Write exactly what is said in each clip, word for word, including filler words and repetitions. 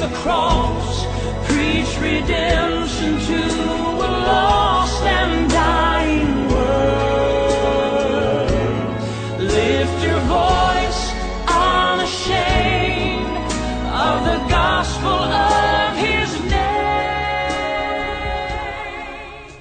the cross, preach redemption to a lost and dying world. Lift your voice unashamed of the gospel of his name.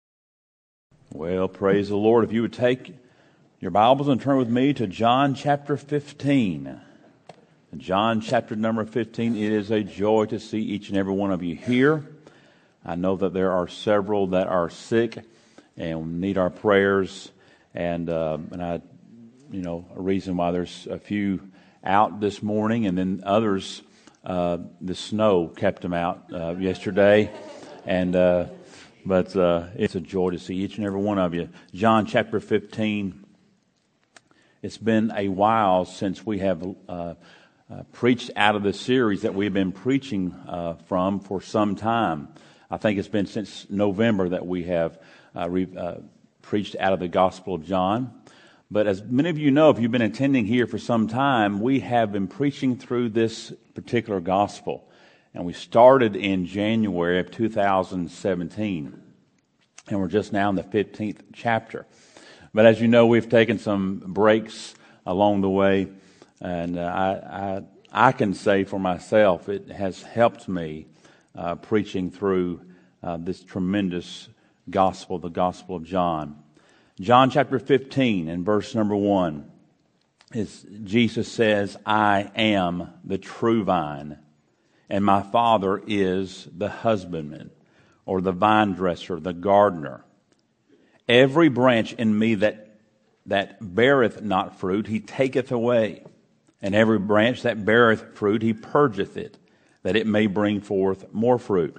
Well, praise the Lord. If you would take your Bibles and turn with me to John chapter fifteen. John chapter number fifteen. It is a joy to see each and every one of you here. I know that there are several that are sick and need our prayers. And uh, and I, you know, a reason why there's a few out this morning, and then others, uh, the snow kept them out uh, yesterday. And uh, but uh, it's a joy to see each and every one of you. John chapter fifteen. It's been a while since we have uh, uh, preached out of the series that we've been preaching uh, from for some time. I think it's been since November that we have uh, re- uh, preached out of the Gospel of John. But as many of you know, if you've been attending here for some time, we have been preaching through this particular Gospel. And we started in January of two thousand seventeen. And we're just now in the fifteenth chapter. But as you know, we've taken some breaks along the way, and uh, I, I I can say for myself, it has helped me uh, preaching through uh, this tremendous gospel, the Gospel of John. John chapter fifteen and verse number one, is Jesus says, "I am the true vine, and my Father is the husbandman," or the vine dresser, the gardener. "Every branch in me that that beareth not fruit, he taketh away. And every branch that beareth fruit, he purgeth it, that it may bring forth more fruit.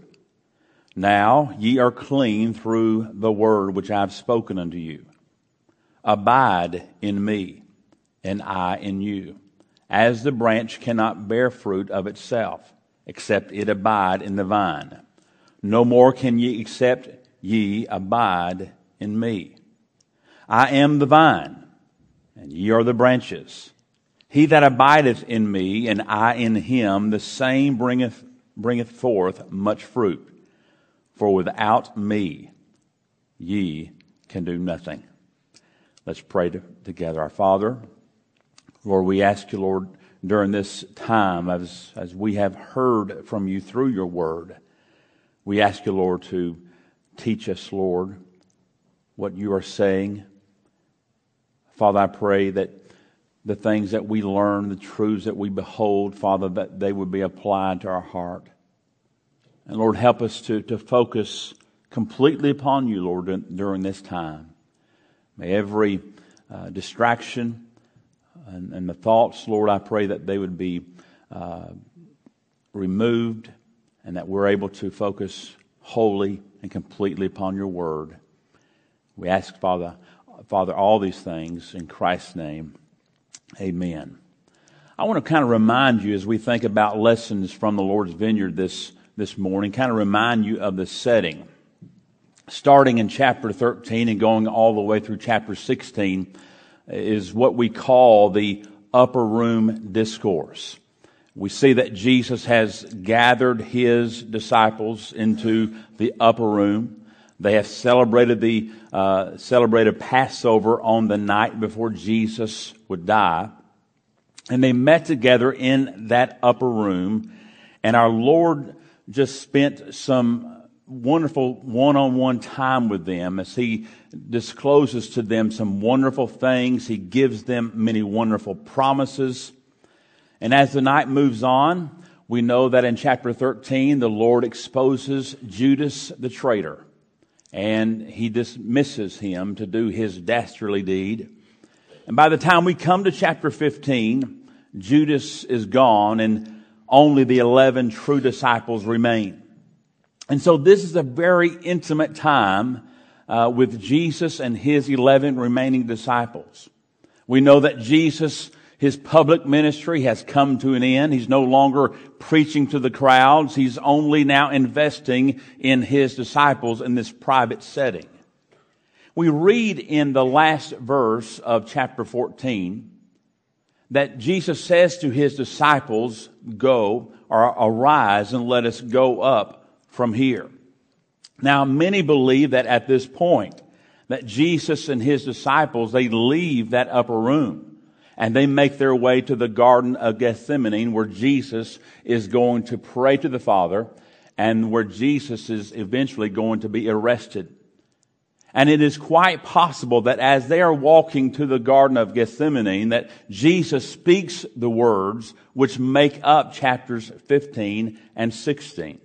Now ye are clean through the word which I have spoken unto you. Abide in me, and I in you. As the branch cannot bear fruit of itself, except it abide in the vine. No more can ye except ye abide in me. I am the vine, and ye are the branches. He that abideth in me, and I in him, the same bringeth bringeth forth much fruit. For without me ye can do nothing." Let's pray to, together. Our Father, Lord, we ask you, Lord, during this time, as, as we have heard from you through your word, we ask you, Lord, to teach us, Lord, what you are saying. Father, I pray that the things that we learn, the truths that we behold, Father, that they would be applied to our heart. And Lord, help us to, to focus completely upon you, Lord, during this time. May every uh, distraction and, and the thoughts, Lord, I pray that they would be uh, removed, and that we're able to focus wholly and completely upon your word. We ask, Father, Father, all these things in Christ's name. Amen. I want to kind of remind you, as we think about lessons from the Lord's Vineyard this, this morning, kind of remind you of the setting. Starting in chapter thirteen and going all the way through chapter sixteen is what we call the upper room discourse. We see that Jesus has gathered his disciples into the upper room. They have celebrated the uh, celebrated Passover on the night before Jesus would die. And they met together in that upper room. And our Lord just spent some wonderful one-on-one time with them as he discloses to them some wonderful things. He gives them many wonderful promises. And as the night moves on, we know that in chapter thirteen, the Lord exposes Judas the traitor. And he dismisses him to do his dastardly deed. And by the time we come to chapter fifteen, Judas is gone and only the eleven true disciples remain. And so this is a very intimate time uh, with Jesus and his eleven remaining disciples. We know that Jesus, his public ministry has come to an end. He's no longer preaching to the crowds. He's only now investing in his disciples in this private setting. We read in the last verse of chapter fourteen that Jesus says to his disciples, go or arise and let us go up from here. Now, many believe that at this point, that Jesus and his disciples, they leave that upper room and they make their way to the Garden of Gethsemane, where Jesus is going to pray to the Father and where Jesus is eventually going to be arrested. And it is quite possible that as they are walking to the Garden of Gethsemane, that Jesus speaks the words which make up chapters fifteen and sixteen.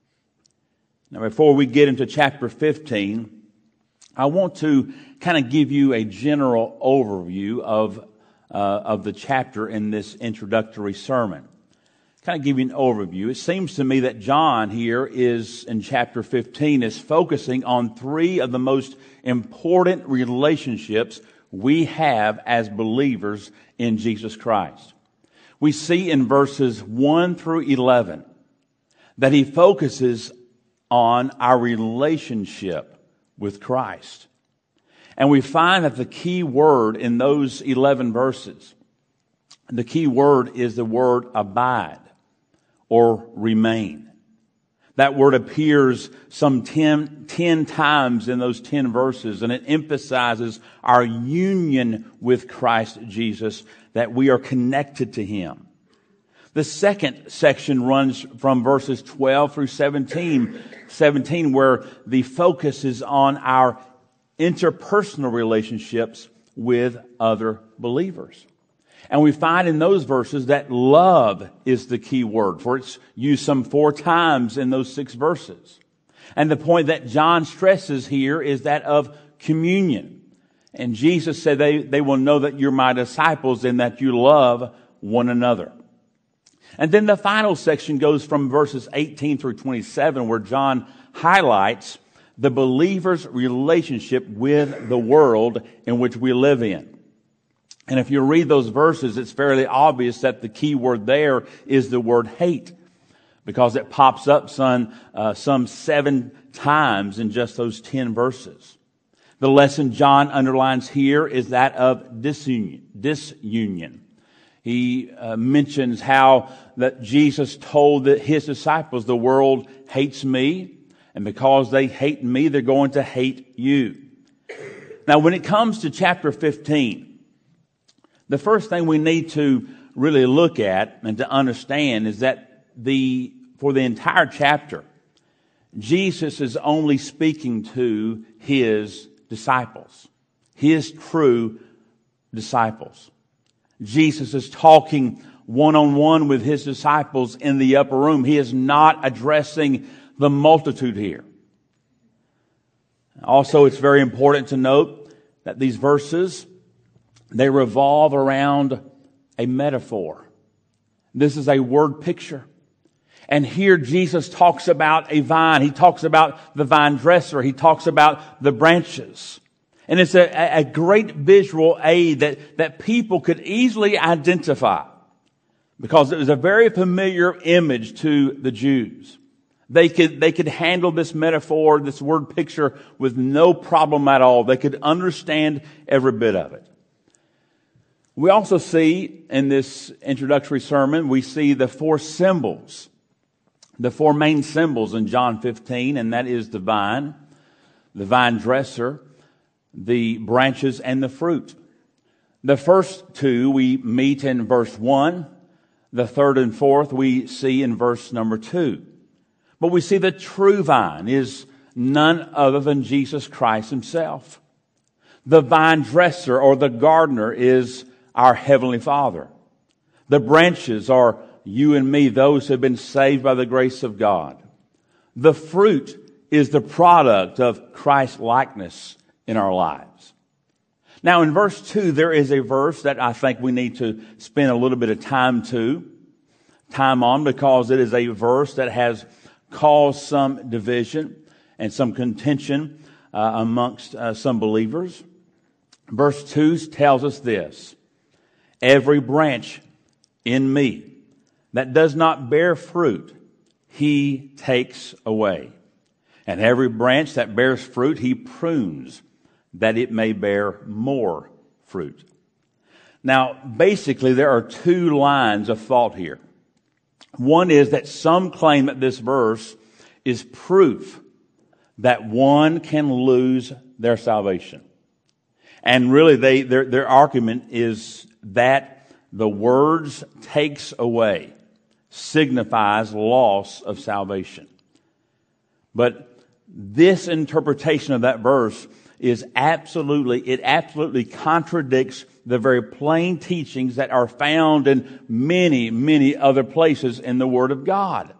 Now, before we get into chapter fifteen, I want to kind of give you a general overview of, uh, of the chapter in this introductory sermon. Kind of give you an overview. It seems to me that John here is, in chapter fifteen, is focusing on three of the most important relationships we have as believers in Jesus Christ. We see in verses one through eleven that he focuses on our relationship with Christ. And we find that the key word in those eleven verses, the key word is the word abide, or remain. That word appears some ten, ten times in those ten verses, and it emphasizes our union with Christ Jesus, that we are connected to him. The second section runs from verses twelve through seventeen, seventeen, where the focus is on our interpersonal relationships with other believers. And we find in those verses that love is the key word, for it's used some four times in those six verses. And the point that John stresses here is that of communion. And Jesus said they, they will know that you're my disciples and that you love one another. And then the final section goes from verses eighteen through twenty-seven, where John highlights the believer's relationship with the world in which we live in. And if you read those verses, it's fairly obvious that the key word there is the word hate, because it pops up some, uh, some seven times in just those ten verses. The lesson John underlines here is that of disunion. disunion. He uh, mentions how that Jesus told that his disciples, the world hates me, and because they hate me, they're going to hate you. Now, when it comes to chapter fifteen, the first thing we need to really look at and to understand is that the for the entire chapter, Jesus is only speaking to his disciples, his true disciples. Jesus is talking one-on-one with his disciples in the upper room. He is not addressing the multitude here. Also, it's very important to note that these verses, they revolve around a metaphor. This is a word picture. And here Jesus talks about a vine. He talks about the vine dresser. He talks about the branches. And it's a, a great visual aid that, that people could easily identify, because it was a very familiar image to the Jews. They could, they could handle this metaphor, this word picture, with no problem at all. They could understand every bit of it. We also see in this introductory sermon, we see the four symbols, the four main symbols in John fifteen, and that is the vine, the vine dresser, the branches, and the fruit. The first two we meet in verse one. The third and fourth we see in verse number two. But we see the true vine is none other than Jesus Christ himself. The vine dresser or the gardener is our Heavenly Father. The branches are you and me, those who have been saved by the grace of God. The fruit is the product of Christ's likeness in our lives. Now, in verse two, there is a verse that I think we need to spend a little bit of time to, time on, because it is a verse that has caused some division and some contention uh, amongst uh, some believers. Verse two tells us this: every branch in me that does not bear fruit, he takes away. And every branch that bears fruit, he prunes, that it may bear more fruit. Now, basically, there are two lines of thought here. One is that some claim that this verse is proof that one can lose their salvation. And really, they, their, their argument is that the words takes away signifies loss of salvation. But this interpretation of that verse is absolutely, it absolutely contradicts the very plain teachings that are found in many, many other places in the Word of God.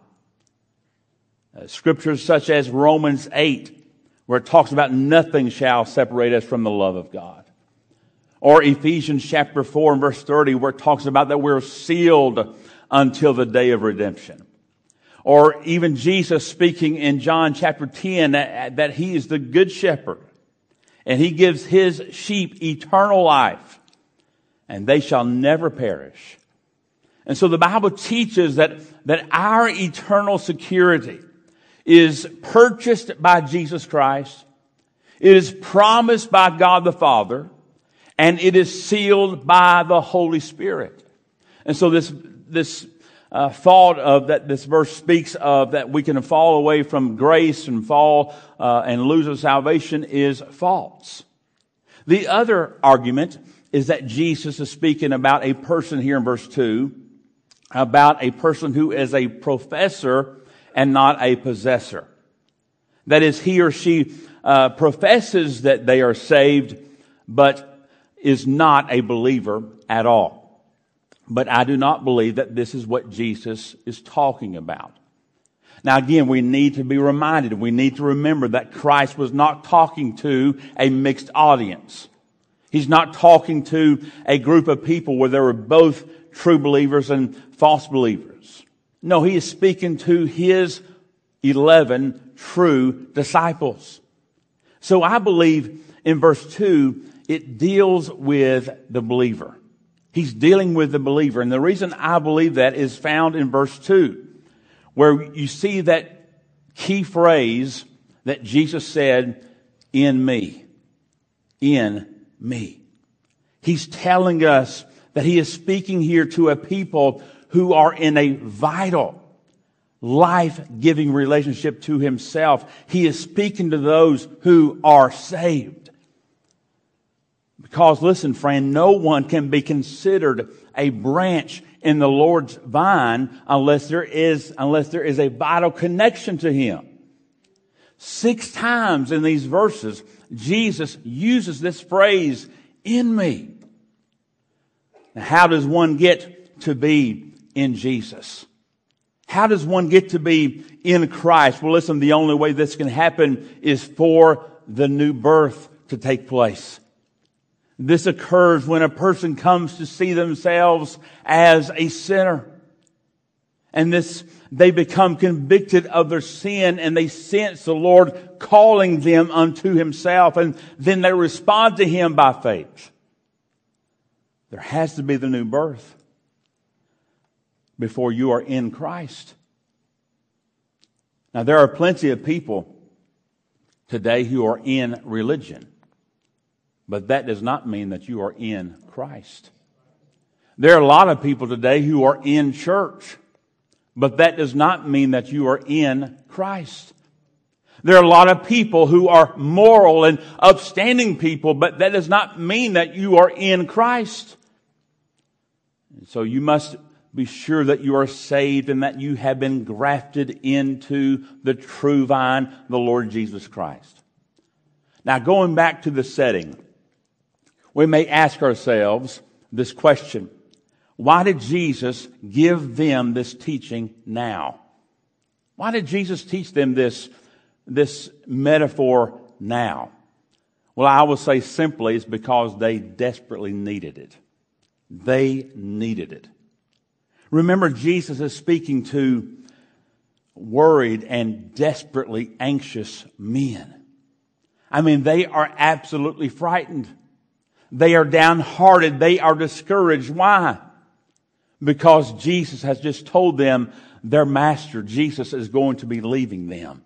Uh, scriptures such as Romans eight, where it talks about nothing shall separate us from the love of God. Or Ephesians chapter four and verse thirty, where it talks about that we're sealed until the day of redemption. Or even Jesus speaking in John chapter ten that, that He is the good shepherd and He gives His sheep eternal life and they shall never perish. And so the Bible teaches that, that our eternal security is purchased by Jesus Christ. It is promised by God the Father, and it is sealed by the Holy Spirit. And so this, this uh, thought of that this verse speaks of that we can fall away from grace and fall uh, and lose our salvation is false. The other argument is that Jesus is speaking about a person here in verse two, about a person who is a professor and not a possessor. That is, he or she uh, professes that they are saved, but is not a believer at all. But I do not believe that this is what Jesus is talking about. Now again, we need to be reminded, we need to remember that Christ was not talking to a mixed audience. He's not talking to a group of people where there were both true believers and false believers. No, he is speaking to his eleven true disciples. So I believe in verse two, it deals with the believer. He's dealing with the believer. And the reason I believe that is found in verse two, where you see that key phrase that Jesus said, in me. In me. He's telling us that he is speaking here to a people who are in a vital, life-giving relationship to himself. He is speaking to those who are saved. Because listen, friend, no one can be considered a branch in the Lord's vine unless there is, unless there is a vital connection to him. Six times in these verses, Jesus uses this phrase, in me. Now, how does one get to be in Jesus? How does one get to be in Christ? Well, listen, the only way this can happen is for the new birth to take place. This occurs when a person comes to see themselves as a sinner. And this, they become convicted of their sin and they sense the Lord calling them unto himself, and then they respond to him by faith. There has to be the new birth before you are in Christ. Now, there are plenty of people today who are in religion, but that does not mean that you are in Christ. There are a lot of people today who are in church, but that does not mean that you are in Christ. There are a lot of people who are moral and upstanding people, but that does not mean that you are in Christ. So you must be sure that you are saved and that you have been grafted into the true vine, the Lord Jesus Christ. Now, going back to the setting, we may ask ourselves this question: why did Jesus give them this teaching now? Why did Jesus teach them this, this metaphor now? Well, I will say simply it's because they desperately needed it. They needed it. Remember, Jesus is speaking to worried and desperately anxious men. I mean, they are absolutely frightened. They are downhearted. They are discouraged. Why? Because Jesus has just told them their master, Jesus, is going to be leaving them.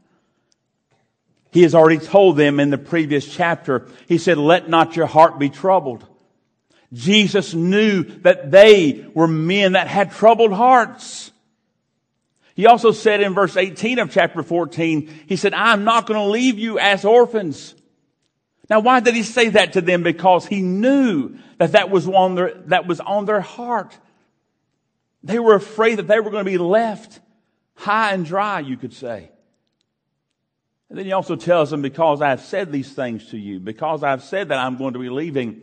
He has already told them in the previous chapter, he said, let not your heart be troubled. Jesus knew that they were men that had troubled hearts. He also said in verse eighteen of chapter fourteen, he said, I'm not going to leave you as orphans. Now, why did he say that to them? Because he knew that that was on their, that was on their heart. They were afraid that they were going to be left high and dry, you could say. And then he also tells them, because I've said these things to you, because I've said that I'm going to be leaving,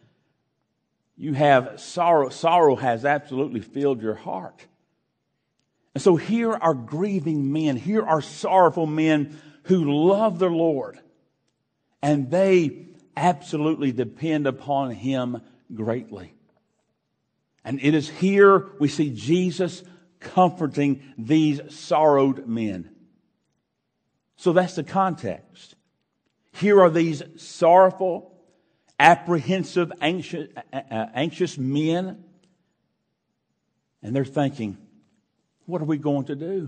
you have sorrow. Sorrow has absolutely filled your heart. And so here are grieving men. Here are sorrowful men who love their Lord. And they absolutely depend upon Him greatly. And it is here we see Jesus comforting these sorrowed men. So that's the context. Here are these sorrowful, apprehensive, anxious, uh, anxious men. And they're thinking, what are we going to do?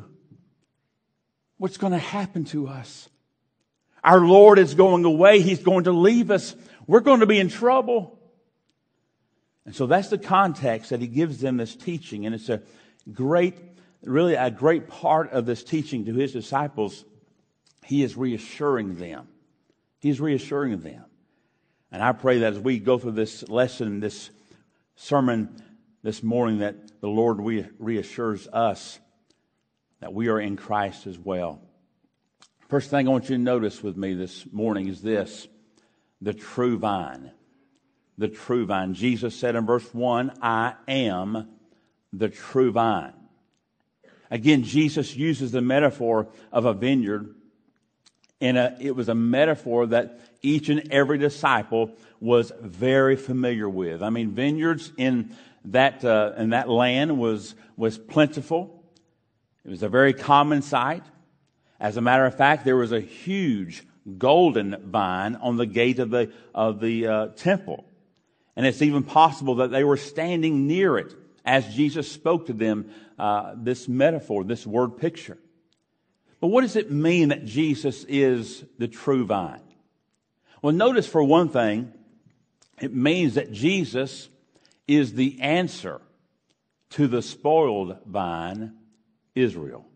What's going to happen to us? Our Lord is going away. He's going to leave us. We're going to be in trouble. And so that's the context that He gives them this teaching. And it's a great, really a great part of this teaching to His disciples. He is reassuring them. He's reassuring them. And I pray that as we go through this lesson, this sermon this morning, that the Lord reassures us that we are in Christ as well. First thing I want you to notice with me this morning is this: the true vine. The true vine. Jesus said in verse one, I am the true vine. Again, Jesus uses the metaphor of a vineyard. And a, it was a metaphor that each and every disciple was very familiar with. I mean, vineyards in that uh, in that land was was plentiful. It was a very common sight. As a matter of fact, there was a huge golden vine on the gate of the of the uh, temple, and it's even possible that they were standing near it as Jesus spoke to them. Uh, this metaphor, this word picture. But what does it mean that Jesus is the true vine? Well, notice for one thing, it means that Jesus is the answer to the spoiled vine, Israel.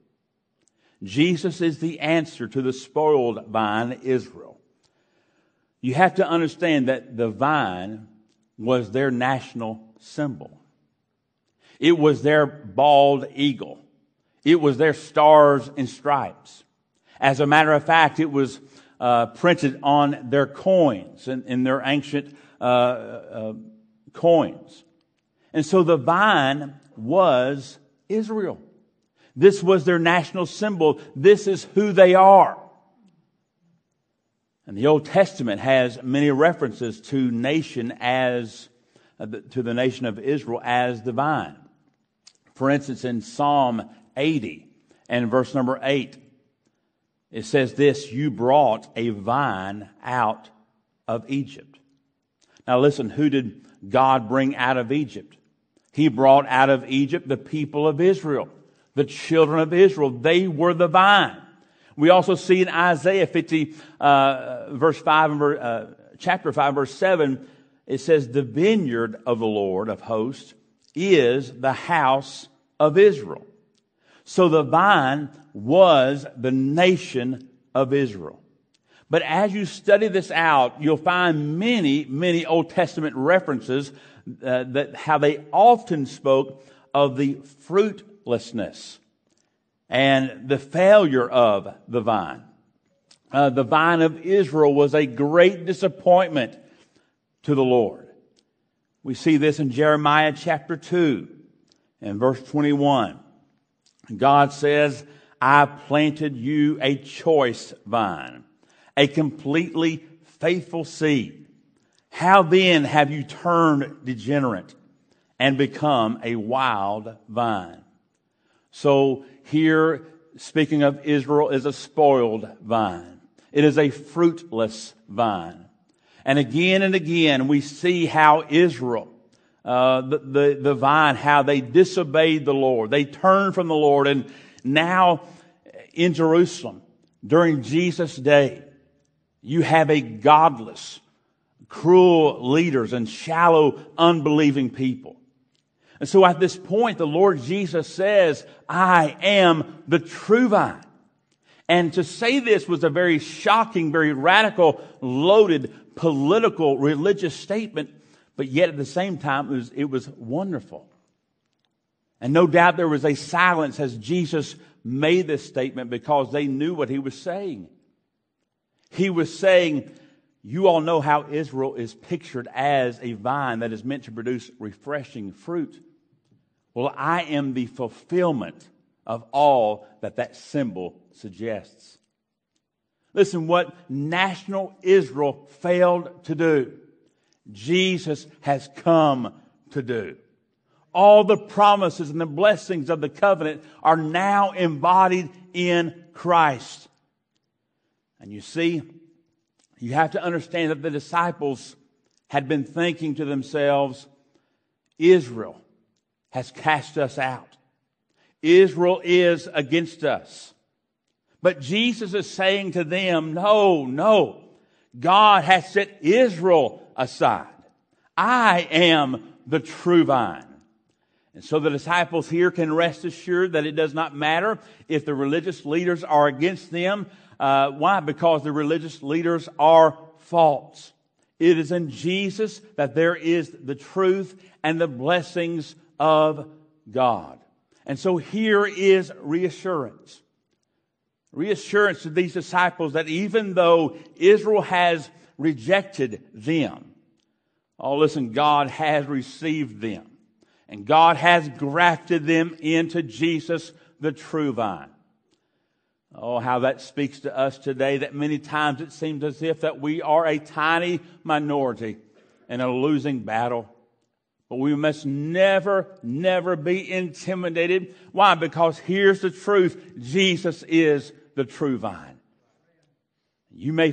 Jesus is the answer to the spoiled vine, Israel. You have to understand that the vine was their national symbol. It was their bald eagle. It was their stars and stripes. As a matter of fact, it was uh, printed on their coins and in, in their ancient uh, uh, coins. And so the vine was Israel. This was their national symbol. This is who they are. And the Old Testament has many references to nation as uh, to the nation of Israel as the vine. For instance, in Psalm eighty and verse number eight, it says this: you brought a vine out of Egypt. Now listen, who did God bring out of Egypt? He brought out of Egypt the people of Israel, the children of Israel. They were the vine. We also see in Isaiah fifty, uh, verse five, and uh, chapter five, verse seven, it says, the vineyard of the Lord of hosts is the house of Israel. So the vine was the nation of Israel. But as you study this out, you'll find many, many Old Testament references uh, that how they often spoke of the fruitlessness and the failure of the vine. Uh, the vine of Israel was a great disappointment to the Lord. We see this in Jeremiah chapter two and verse twenty-one. God says, I planted you a choice vine, a completely faithful seed. How then have you turned degenerate and become a wild vine? So here, speaking of Israel, is a spoiled vine. It is a fruitless vine. And again and again, we see how Israel, uh, the, the, the vine, how they disobeyed the Lord. They turned from the Lord. And now in Jerusalem, during Jesus' day, you have a godless, cruel leaders and shallow, unbelieving people. And so at this point, the Lord Jesus says, I am the true vine. And to say this was a very shocking, very radical, loaded, political, religious statement, but yet at the same time, it was, it was wonderful. And no doubt there was a silence as Jesus made this statement because they knew what he was saying. He was saying, you all know how Israel is pictured as a vine that is meant to produce refreshing fruit. Well, I am the fulfillment of all that that symbol suggests. Listen, what national Israel failed to do, Jesus has come to do. All the promises and the blessings of the covenant are now embodied in Christ. And you see, you have to understand that the disciples had been thinking to themselves, Israel has cast us out. Israel is against us. But Jesus is saying to them, no, no. God has set Israel aside. I am the true vine. And so the disciples here can rest assured that it does not matter if the religious leaders are against them. Uh, why? Because the religious leaders are false. It is in Jesus that there is the truth and the blessings of God. And so here is reassurance. Reassurance to these disciples that even though Israel has rejected them, oh, listen, God has received them. And God has grafted them into Jesus, the true vine. Oh, how that speaks to us today, that many times it seems as if that we are a tiny minority in a losing battle. But we must never, never be intimidated. Why? Because here's the truth. Jesus is the true vine. You may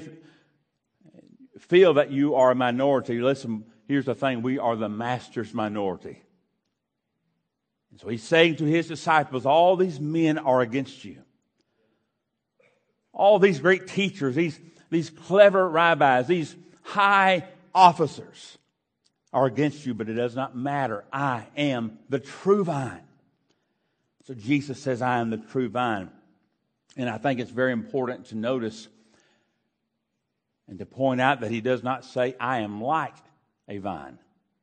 feel that you are a minority. Listen, here's the thing. We are the master's minority. And so he's saying to his disciples, all these men are against you. All these great teachers, these, these clever rabbis, these high officers are against you, but it does not matter. I am the true vine. So Jesus says, I am the true vine. And I think it's very important to notice and to point out that he does not say, I am like a vine.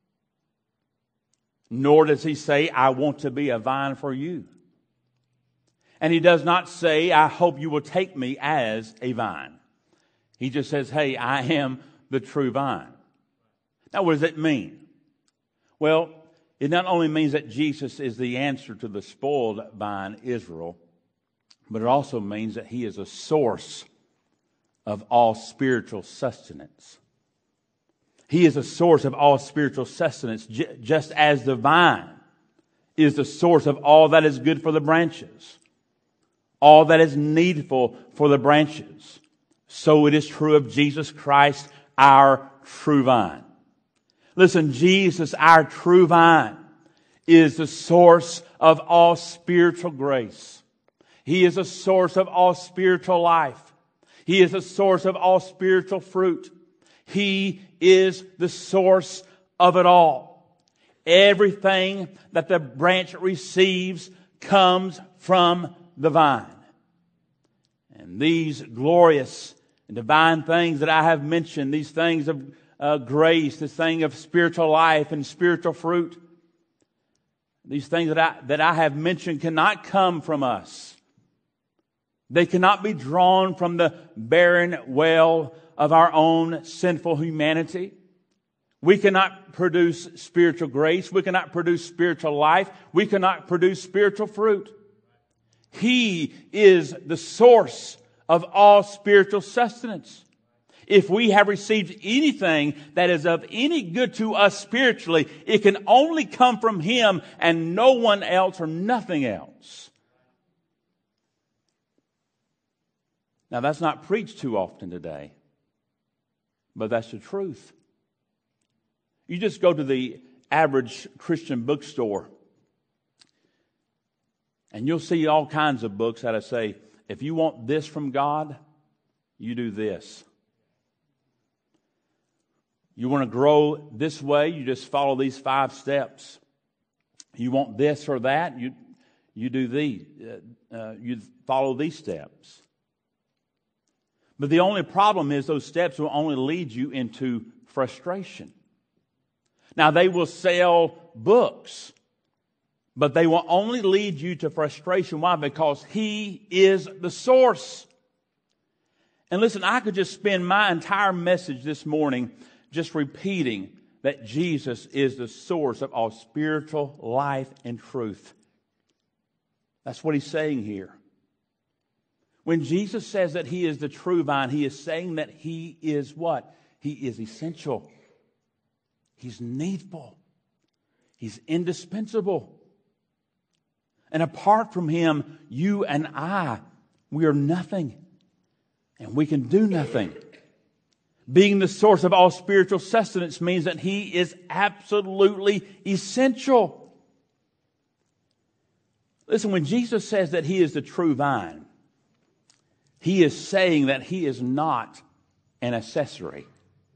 Nor does he say, I want to be a vine for you. And he does not say, I hope you will take me as a vine. He just says, hey, I am the true vine. Now, what does it mean? Well, it not only means that Jesus is the answer to the spoiled vine, Israel, but it also means that he is a source of all spiritual sustenance. He is a source of all spiritual sustenance, j- just as the vine is the source of all that is good for the branches, all that is needful for the branches. So it is true of Jesus Christ, our true vine. Listen, Jesus, our true vine, is the source of all spiritual grace. He is a source of all spiritual life. He is a source of all spiritual fruit. He is the source of it all. Everything that the branch receives comes from the vine. And these glorious and divine things that I have mentioned, these things of uh, grace, this thing of spiritual life and spiritual fruit, these things that I, that I have mentioned cannot come from us. They cannot be drawn from the barren well of our own sinful humanity. We cannot produce spiritual grace. We cannot produce spiritual life. We cannot produce spiritual fruit. He is the source of all spiritual sustenance. If we have received anything that is of any good to us spiritually, it can only come from Him and no one else or nothing else. Now, that's not preached too often today, but that's the truth. You just go to the average Christian bookstore, and you'll see all kinds of books that say, if you want this from God, you do this. You want to grow this way, you just follow these five steps. You want this or that, you you do these. Uh, uh, you follow these steps. But the only problem is those steps will only lead you into frustration. Now, they will sell books, but they will only lead you to frustration. Why? Because He is the source. And listen, I could just spend my entire message this morning just repeating that Jesus is the source of all spiritual life and truth. That's what He's saying here. When Jesus says that He is the true vine, He is saying that He is what? He is essential. He's needful. He's indispensable. And apart from Him, you and I, we are nothing. And we can do nothing. Being the source of all spiritual sustenance means that He is absolutely essential. Listen, when Jesus says that He is the true vine, He is saying that He is not an accessory.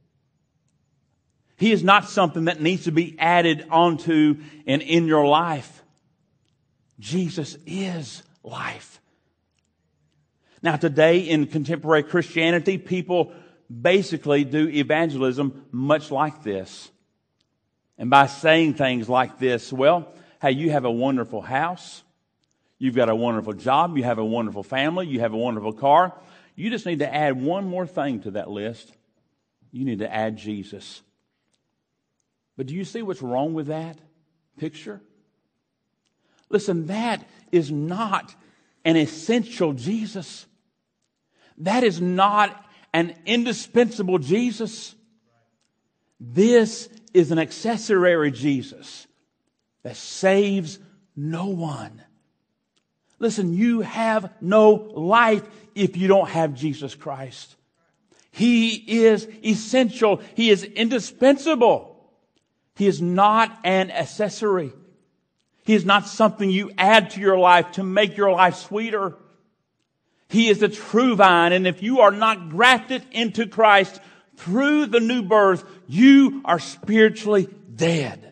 He is not something that needs to be added onto and in your life. Jesus is life. Now, today in contemporary Christianity, people basically do evangelism much like this. And by saying things like this, well, hey, you have a wonderful house. You've got a wonderful job. You have a wonderful family. You have a wonderful car. You just need to add one more thing to that list. You need to add Jesus. But do you see what's wrong with that picture? Listen, that is not an essential Jesus. That is not an indispensable Jesus. This is an accessory Jesus that saves no one. Listen, you have no life if you don't have Jesus Christ. He is essential. He is indispensable. He is not an accessory. He is not something you add to your life to make your life sweeter. He is the true vine, and if you are not grafted into Christ through the new birth, you are spiritually dead.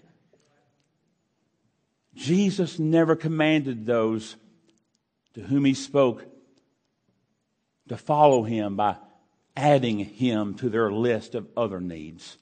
Jesus never commanded those to whom He spoke to follow Him by adding Him to their list of other needs.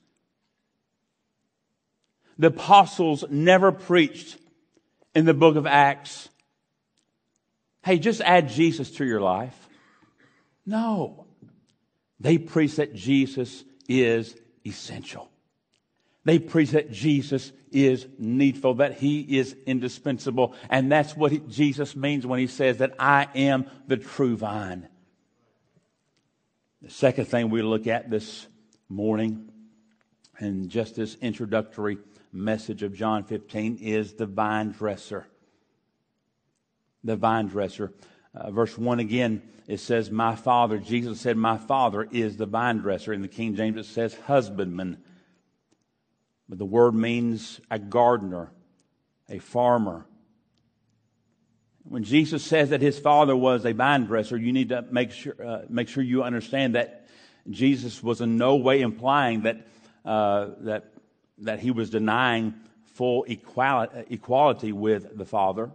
The apostles never preached in the book of Acts, hey, just add Jesus to your life. No. They preached that Jesus is essential. They preach that Jesus is needful, that He is indispensable. And that's what he, Jesus means when He says that I am the true vine. The second thing we look at this morning, and just this introductory message of John fifteen, is the vine dresser. The vine dresser. Uh, verse one again, it says, my Father, Jesus said, my Father is the vine dresser. In the King James it says husbandman. But the word means a gardener, a farmer. When Jesus says that His Father was a vine dresser, you need to make sure uh, make sure you understand that Jesus was in no way implying that uh, that that He was denying full equality, equality with the Father.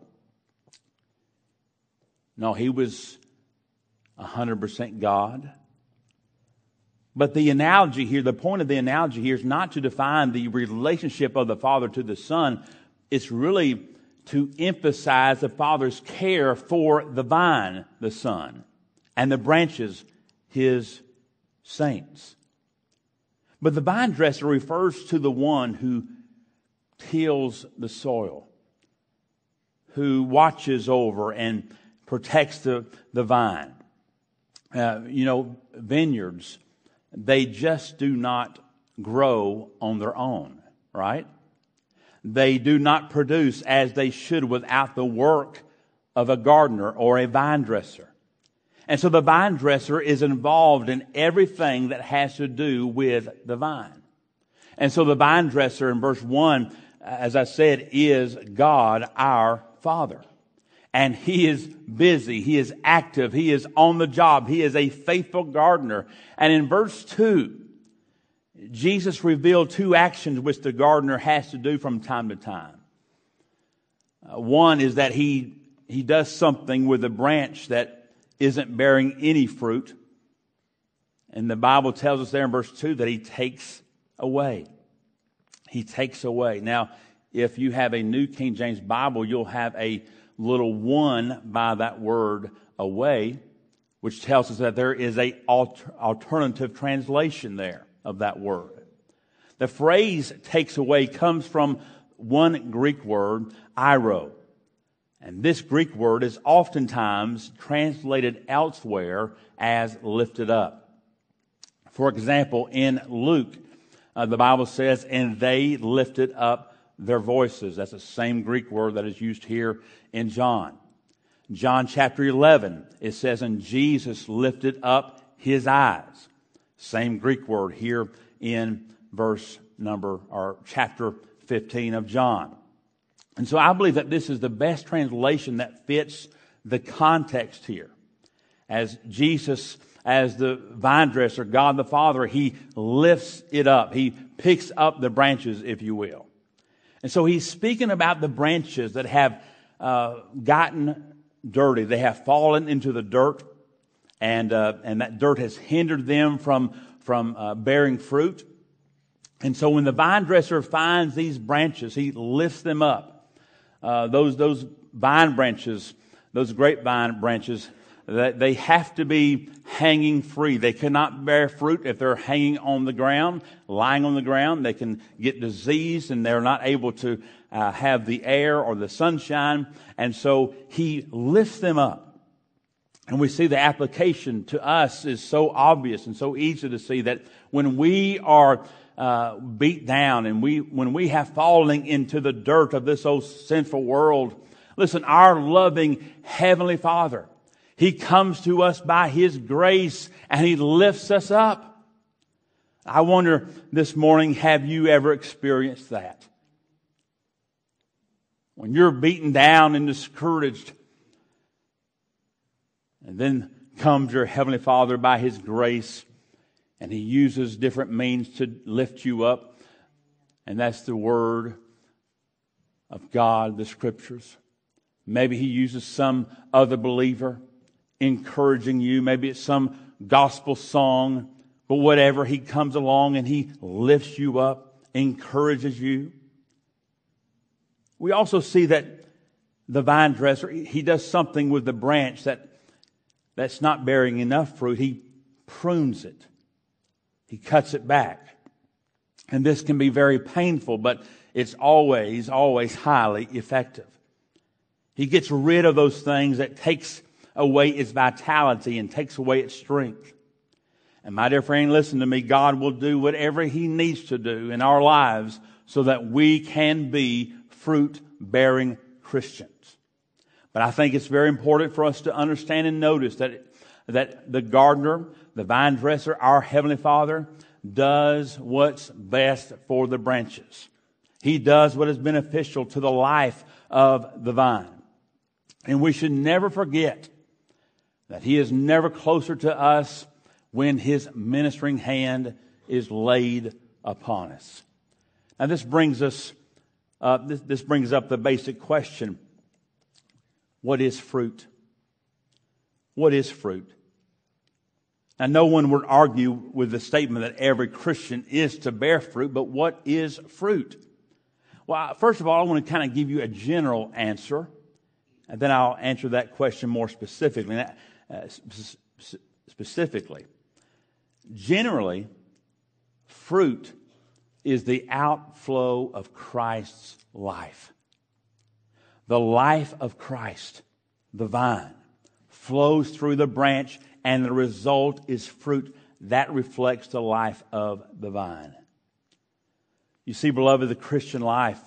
No, He was one hundred percent God. But the analogy here, the point of the analogy here is not to define the relationship of the Father to the Son. It's really to emphasize the Father's care for the vine, the Son, and the branches, His saints. But the vine dresser refers to the one who tills the soil, who watches over and protects the, the vine. Uh, you know, vineyards, they just do not grow on their own, right? They do not produce as they should without the work of a gardener or a vine dresser. And so the vine dresser is involved in everything that has to do with the vine. And so the vine dresser in verse one, as I said, is God our Father. And He is busy. He is active. He is on the job. He is a faithful gardener. And in verse two, Jesus revealed two actions which the gardener has to do from time to time. Uh, one is that he he does something with a branch that isn't bearing any fruit. And the Bible tells us there in verse two that he takes away. He takes away. Now, if you have a New King James Bible, you'll have a little one by that word away, which tells us that there is a alter, alternative translation there of that word. The phrase takes away comes from one Greek word, airo. And this Greek word is oftentimes translated elsewhere as lifted up. For example, in Luke, uh, the Bible says, and they lifted up their voices. That's the same Greek word that is used here in John. John chapter eleven, it says, and Jesus lifted up his eyes. Same Greek word here in verse number, or chapter fifteen of John. And so I believe that this is the best translation that fits the context here. As Jesus, as the vine dresser, God the Father, he lifts it up. He picks up the branches, if you will. And so he's speaking about the branches that have uh, gotten dirty. They have fallen into the dirt, and uh, and that dirt has hindered them from, from uh, bearing fruit. And so when the vine dresser finds these branches, he lifts them up. Uh, those those vine branches, those grapevine branches, that they have to be hanging free. They cannot bear fruit if they're hanging on the ground, lying on the ground. They can get diseased, and they're not able to uh, have the air or the sunshine. And so he lifts them up. And we see the application to us is so obvious and so easy to see that when we are Uh, beat down and we when we have fallen into the dirt of this old sinful world, listen, our loving Heavenly Father, he comes to us by his grace and he lifts us up. I wonder this morning, have you ever experienced that? When you're beaten down and discouraged, and then comes your Heavenly Father by his grace, and he uses different means to lift you up. And that's the Word of God, the Scriptures. Maybe he uses some other believer encouraging you. Maybe it's some gospel song. But whatever, he comes along and he lifts you up, encourages you. We also see that the vine dresser, he does something with the branch that, that's not bearing enough fruit. He prunes it. He cuts it back. And this can be very painful, but it's always, always highly effective. He gets rid of those things that takes away its vitality and takes away its strength. And my dear friend, listen to me. God will do whatever he needs to do in our lives so that we can be fruit-bearing Christians. But I think it's very important for us to understand and notice that, that the gardener, the vine dresser, our Heavenly Father, does what's best for the branches. He does what is beneficial to the life of the vine. And we should never forget that he is never closer to us when his ministering hand is laid upon us. Now this brings us, uh, this, this brings up the basic question: what is fruit? What is fruit? Now, no one would argue with the statement that every Christian is to bear fruit, but what is fruit? Well, first of all, I want to kind of give you a general answer, and then I'll answer that question more specifically. Uh, specifically, generally, fruit is the outflow of Christ's life. The life of Christ, the vine, flows through the branch, and the result is fruit that reflects the life of the vine. You see, beloved, the Christian life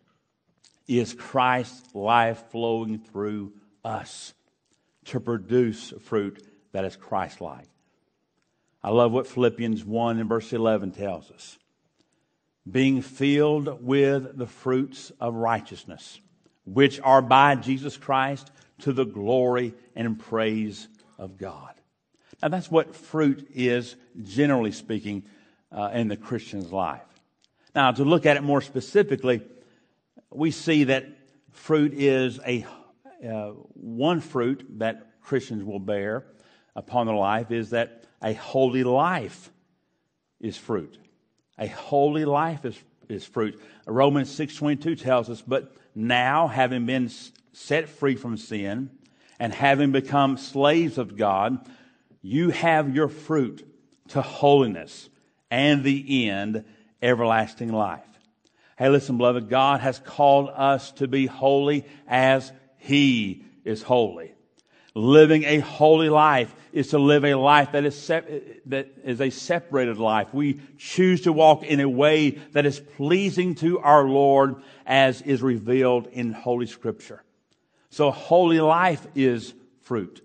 is Christ's life flowing through us to produce fruit that is Christ-like. I love what Philippians one and verse eleven tells us. Being filled with the fruits of righteousness, which are by Jesus Christ to the glory and praise of God. Now that's what fruit is, generally speaking, uh, in the Christian's life. Now, to look at it more specifically, we see that fruit is a uh, one fruit that Christians will bear upon their life is that a holy life is fruit. A holy life is, is fruit. Romans six twenty-two tells us, but now, having been set free from sin and having become slaves of God, you have your fruit to holiness and the end, everlasting life. Hey, listen, beloved, God has called us to be holy as He is holy. Living a holy life is to live a life that is sep- that is a separated life. We choose to walk in a way that is pleasing to our Lord as is revealed in Holy Scripture. So holy life is fruit.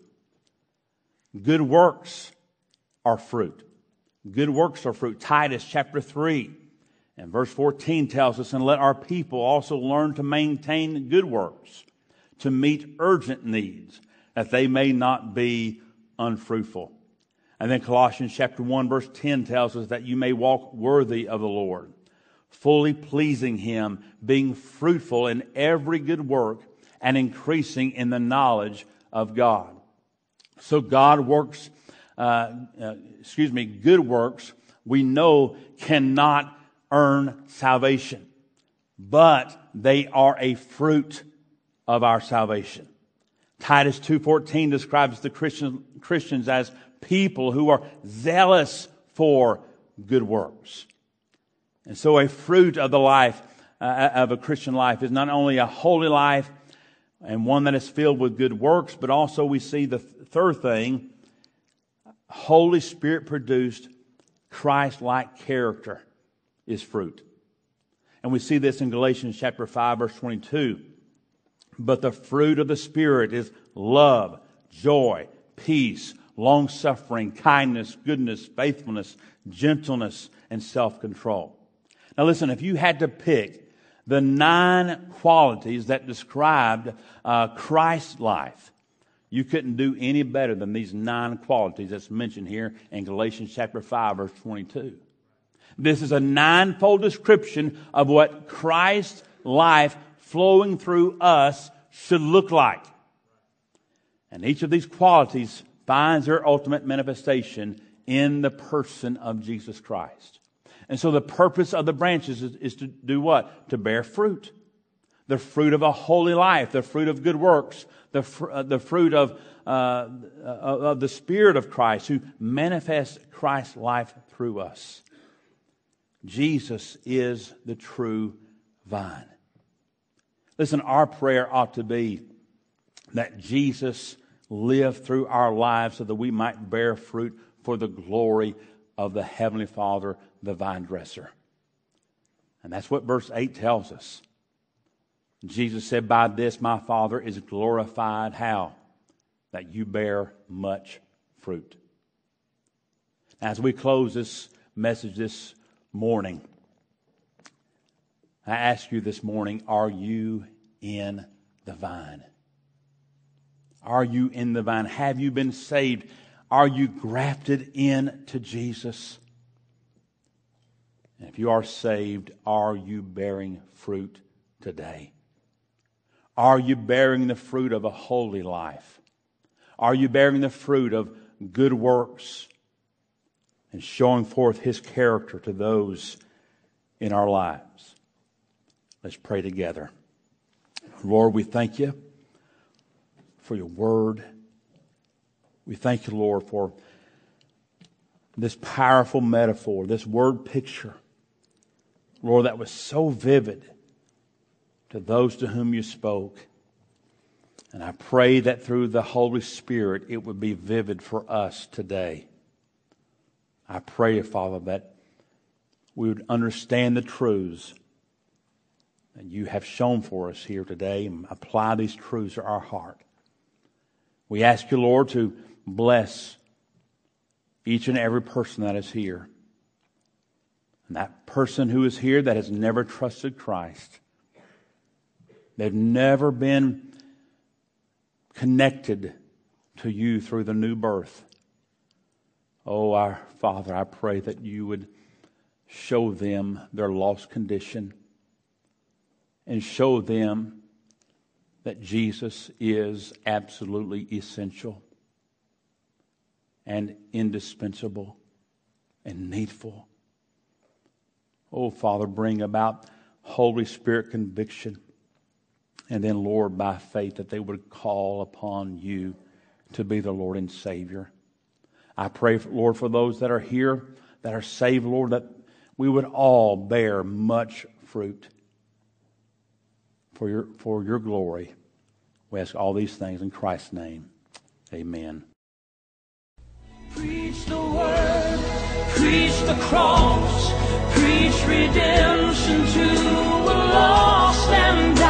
Good works are fruit. Good works are fruit. Titus chapter three and verse fourteen tells us, and let our people also learn to maintain good works, to meet urgent needs, that they may not be unfruitful. And then Colossians chapter one verse ten tells us that you may walk worthy of the Lord, fully pleasing Him, being fruitful in every good work and increasing in the knowledge of God. So God works, uh, uh, excuse me, good works we know cannot earn salvation, but they are a fruit of our salvation. Titus two fourteen describes the Christian, Christians as people who are zealous for good works. And so a fruit of the life, uh, of a Christian life is not only a holy life and one that is filled with good works, but also we see the th- third thing, Holy Spirit produced Christ-like character is fruit. And we see this in Galatians chapter five verse twenty-two. But the fruit of the Spirit is love, joy, peace, long-suffering, kindness, goodness, faithfulness, gentleness, and self-control. Now listen, if you had to pick the nine qualities that described uh, Christ's life, you couldn't do any better than these nine qualities that's mentioned here in Galatians chapter five, verse twenty-two. This is a ninefold description of what Christ's life flowing through us should look like. And each of these qualities finds their ultimate manifestation in the person of Jesus Christ. And so the purpose of the branches is, is to do what? To bear fruit. The fruit of a holy life, the fruit of good works, the, fr- uh, the fruit of, uh, of the Spirit of Christ who manifests Christ's life through us. Jesus is the true vine. Listen, our prayer ought to be that Jesus lived through our lives so that we might bear fruit for the glory of the Heavenly Father, the vine dresser. And that's what verse eight tells us. Jesus said, by this my Father is glorified. How? That you bear much fruit. As we close this message this morning, I ask you this morning, are you in the vine? Are you in the vine? Have you been saved? Are you grafted in to Jesus? And if you are saved, are you bearing fruit today? Are you bearing the fruit of a holy life? Are you bearing the fruit of good works and showing forth His character to those in our lives? Let's pray together. Lord, we thank you for your word. We thank you, Lord, for this powerful metaphor, this word picture, Lord, that was so vivid to those to whom you spoke. And I pray that through the Holy Spirit it would be vivid for us today. I pray, Father, that we would understand the truths that you have shown for us here today and apply these truths to our heart. We ask you, Lord, to bless each and every person that is here. And that person who is here that has never trusted Christ. They've never been connected to you through the new birth. Oh, our Father, I pray that you would show them their lost condition and show them that Jesus is absolutely essential and indispensable and needful. Oh, Father, bring about Holy Spirit conviction. And then, Lord, by faith, that they would call upon you to be the Lord and Savior. I pray, Lord, for those that are here, that are saved, Lord, that we would all bear much fruit for your, for your glory. We ask all these things in Christ's name. Amen. Preach the word, preach the cross, preach redemption to a lost and